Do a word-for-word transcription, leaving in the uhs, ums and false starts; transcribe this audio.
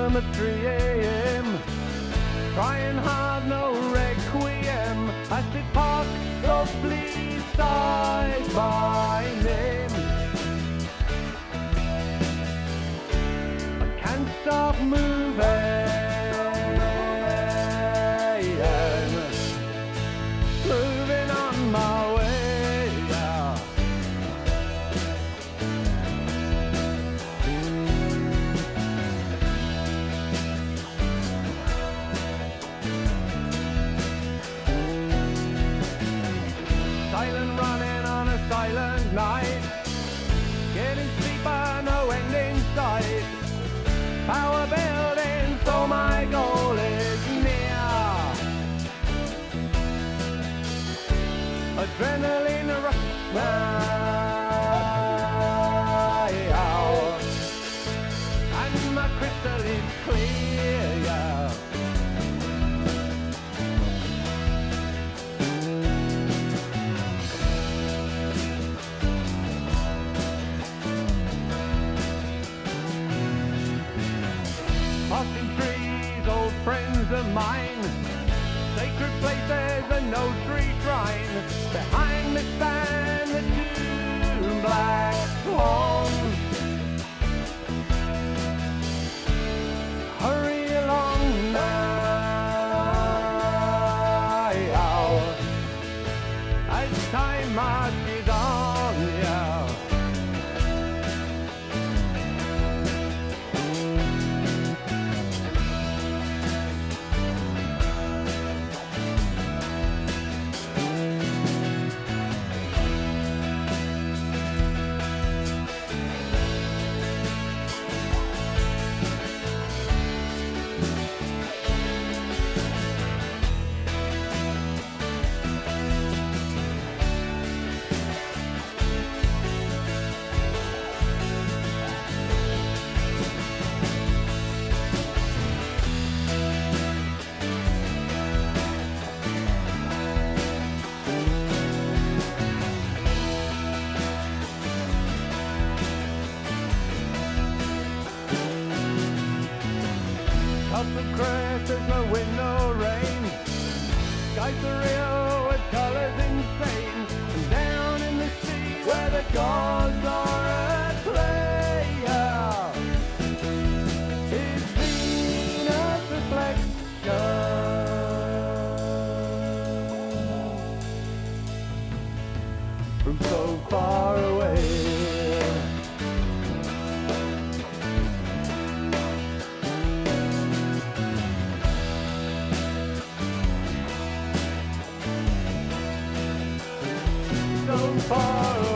home at three a.m. Trying hard, no requiem. I sit parked softly side by name. I can't stop moving. Moving on my way, yeah. Silent running on a silent night, getting sleeper, no end in sight. Power building, so my goal is near. Adrenaline rush now, and my crystal is clear, yeah. Passing trees, old friends of mine, sacred places and no tree shrine. Behind me stand the two black swans. Hurry along now, as time marches on, yeah. Cups of crash, there's no wind, no rain. Skies surreal with colors insane. And down in the sea where the gods are at play, yeah. It's Venus' reflection from so far away. So far away.